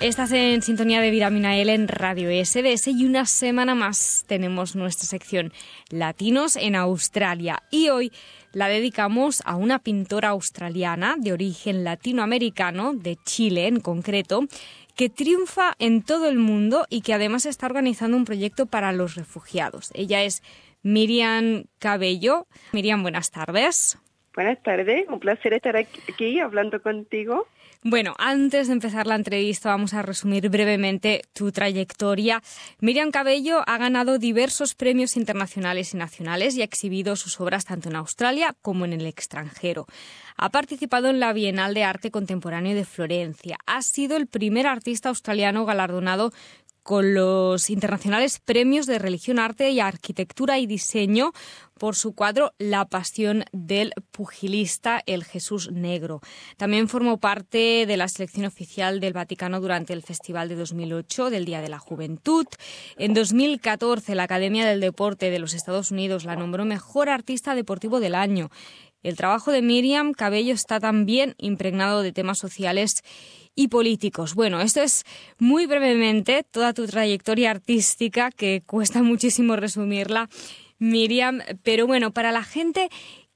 Estás en sintonía de Vitamina L en Radio SBS y una semana más tenemos nuestra sección Latinos en Australia. Y hoy la dedicamos a una pintora australiana de origen latinoamericano, de Chile en concreto, que triunfa en todo el mundo y que además está organizando un proyecto para los refugiados. Ella es Miriam Cabello. Miriam, buenas tardes. Buenas tardes, un placer estar aquí hablando contigo. Bueno, antes de empezar la entrevista vamos a resumir brevemente tu trayectoria. Miriam Cabello ha ganado diversos premios internacionales y nacionales y ha exhibido sus obras tanto en Australia como en el extranjero. Ha participado en la Bienal de Arte Contemporáneo de Florencia. Ha sido el primer artista australiano galardonado con los internacionales premios de Religión, Arte y Arquitectura y Diseño por su cuadro La Pasión del Pugilista, el Jesús Negro. También formó parte de la selección oficial del Vaticano durante el Festival de 2008 del Día de la Juventud. En 2014, la Academia del Deporte de los Estados Unidos la nombró Mejor Artista Deportivo del Año. El trabajo de Miriam Cabello está también impregnado de temas sociales y políticos. Bueno, esto es muy brevemente toda tu trayectoria artística, que cuesta muchísimo resumirla, Miriam, pero bueno, para la gente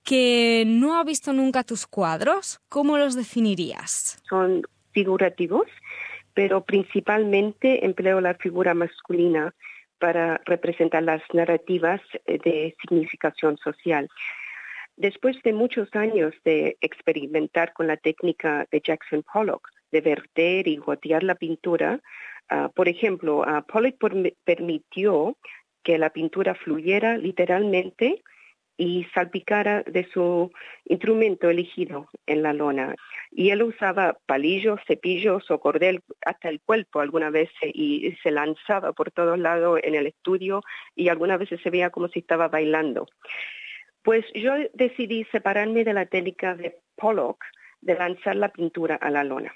que no ha visto nunca tus cuadros, ¿cómo los definirías? Son figurativos, pero principalmente empleo la figura masculina para representar las narrativas de significación social. Después de muchos años de experimentar con la técnica de Jackson Pollock, de verter y gotear la pintura, por ejemplo, Pollock permitió que la pintura fluyera literalmente y salpicara de su instrumento elegido en la lona. Y él usaba palillos, cepillos o cordel hasta el cuerpo alguna vez y se lanzaba por todos lados en el estudio y algunas veces se veía como si estaba bailando. Pues yo decidí separarme de la técnica de Pollock de lanzar la pintura a la lona.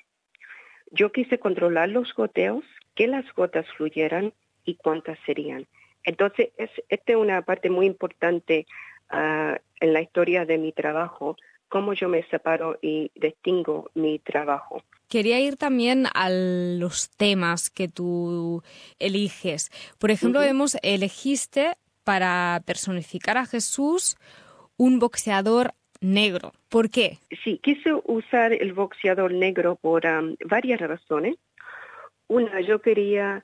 Yo quise controlar los goteos, que las gotas fluyeran y cuántas serían. Entonces, esta es una parte muy importante en la historia de mi trabajo, cómo yo me separo y distingo mi trabajo. Quería ir también a los temas que tú eliges. Por ejemplo, elegiste para personificar a Jesús un boxeador negro. ¿Por qué? Sí, quise usar el boxeador negro por varias razones. Una, yo quería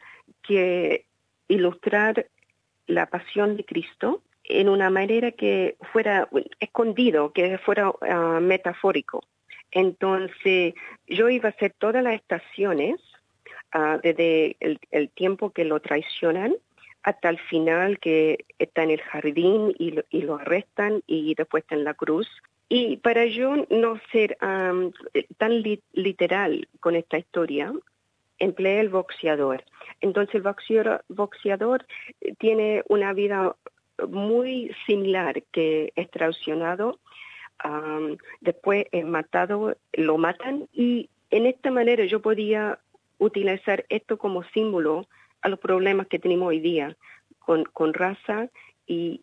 ilustrar la pasión de Cristo en una manera que fuera escondido, que fuera metafórico. Entonces, yo iba a hacer todas las estaciones desde el tiempo que lo traicionan hasta el final, que está en el jardín y lo arrestan y después está en la cruz. Y para yo no ser tan literal con esta historia, empleé el boxeador. Entonces el boxeador tiene una vida muy similar, que es traicionado, después es matado, lo matan, y en esta manera yo podía utilizar esto como símbolo a los problemas que tenemos hoy día con raza y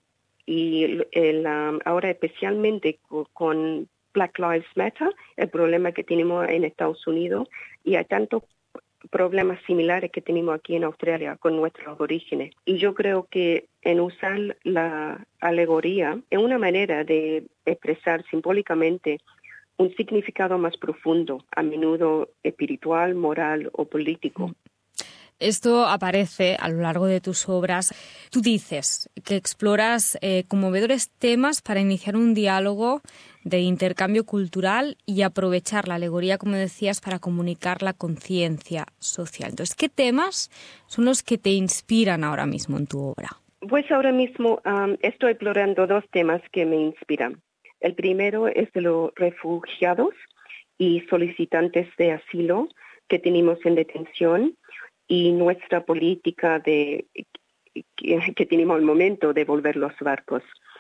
ahora especialmente con Black Lives Matter, el problema que tenemos en Estados Unidos, y hay tantos problemas similares que tenemos aquí en Australia con nuestros orígenes. Y yo creo que en usar la alegoría es una manera de expresar simbólicamente un significado más profundo, a menudo espiritual, moral o político. Esto aparece a lo largo de tus obras. Tú dices que exploras conmovedores temas para iniciar un diálogo de intercambio cultural y aprovechar la alegoría, como decías, para comunicar la conciencia social. Entonces, ¿qué temas son los que te inspiran ahora mismo en tu obra? Pues ahora mismo estoy explorando dos temas que me inspiran. El primero es de los refugiados y solicitantes de asilo que tenemos en detención, y nuestra política que tenemos al momento de volver los barcos.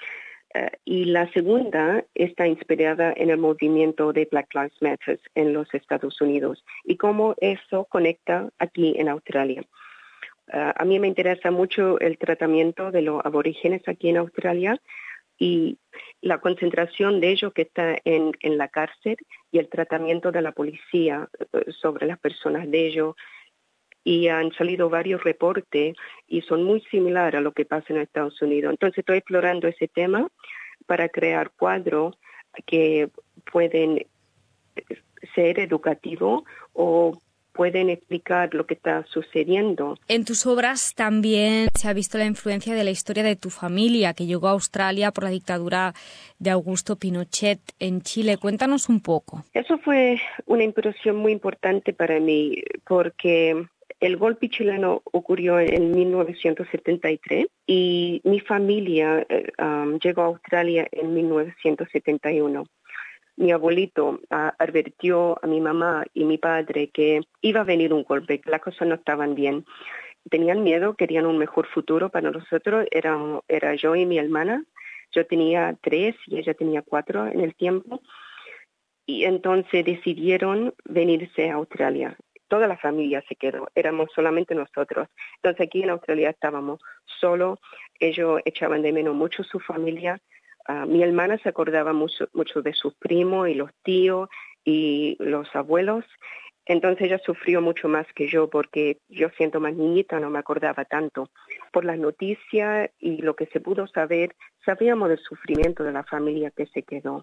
Y la segunda está inspirada en el movimiento de Black Lives Matter en los Estados Unidos y cómo eso conecta aquí en Australia. A mí me interesa mucho el tratamiento de los aborígenes aquí en Australia y la concentración de ellos que está en la cárcel y el tratamiento de la policía sobre las personas de ellos, y han salido varios reportes y son muy similares a lo que pasa en Estados Unidos. Entonces estoy explorando ese tema para crear cuadros que pueden ser educativos o pueden explicar lo que está sucediendo. En tus obras también se ha visto la influencia de la historia de tu familia, que llegó a Australia por la dictadura de Augusto Pinochet en Chile. Cuéntanos un poco. Eso fue una impresión muy importante para mí, porque el golpe chileno ocurrió en 1973 y mi familia llegó a Australia en 1971. Mi abuelito advirtió a mi mamá y mi padre que iba a venir un golpe, que las cosas no estaban bien. Tenían miedo, querían un mejor futuro para nosotros. Era yo y mi hermana. Yo tenía 3 y ella tenía 4 en el tiempo. Y entonces decidieron venirse a Australia. Toda la familia se quedó, éramos solamente nosotros. Entonces aquí en Australia estábamos solos, ellos echaban de menos mucho su familia. Mi hermana se acordaba mucho de sus primos y los tíos y los abuelos. Entonces ella sufrió mucho más que yo porque yo siendo más niñita no me acordaba tanto. Por las noticias y lo que se pudo saber, sabíamos del sufrimiento de la familia que se quedó.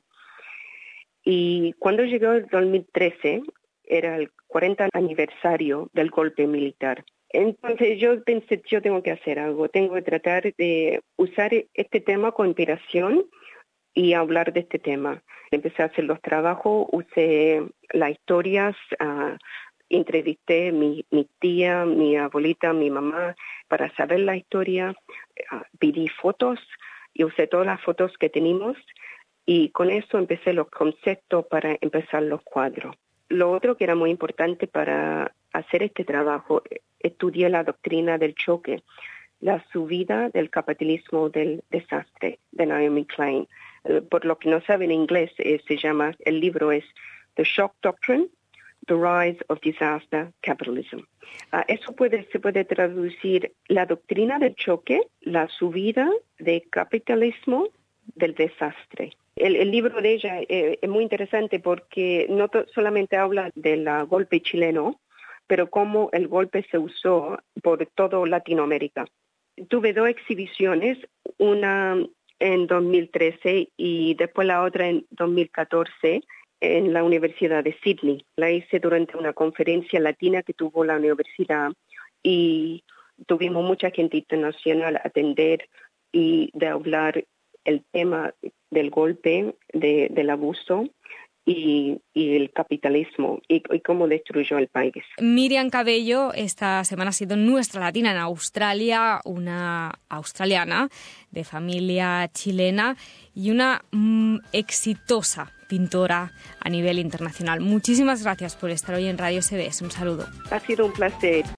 Y cuando llegó el 2013, era el 40 aniversario del golpe militar. Entonces yo pensé, yo tengo que hacer algo, tengo que tratar de usar este tema con inspiración y hablar de este tema. Empecé a hacer los trabajos, usé las historias, entrevisté a mi tía, mi abuelita, mi mamá para saber la historia, pedí fotos y usé todas las fotos que tenemos y con eso empecé los conceptos para empezar los cuadros. Lo otro que era muy importante para hacer este trabajo, estudié la doctrina del choque, la subida del capitalismo del desastre de Naomi Klein. Por lo que no saben en inglés, se llama, el libro es The Shock Doctrine, The Rise of Disaster Capitalism. Eso se puede traducir la doctrina del choque, la subida del capitalismo del desastre. El libro de ella es muy interesante porque no solamente habla del golpe chileno, pero cómo el golpe se usó por toda Latinoamérica. Tuve 2 exhibiciones, una en 2013 y después la otra en 2014 en la Universidad de Sydney. La hice durante una conferencia latina que tuvo la universidad y tuvimos mucha gente internacional a atender y de hablar el tema del golpe, del abuso y el capitalismo y cómo destruyó el país. Miriam Cabello esta semana ha sido nuestra latina en Australia, una australiana de familia chilena y una exitosa pintora a nivel internacional. Muchísimas gracias por estar hoy en Radio SBS. Un saludo. Ha sido un placer.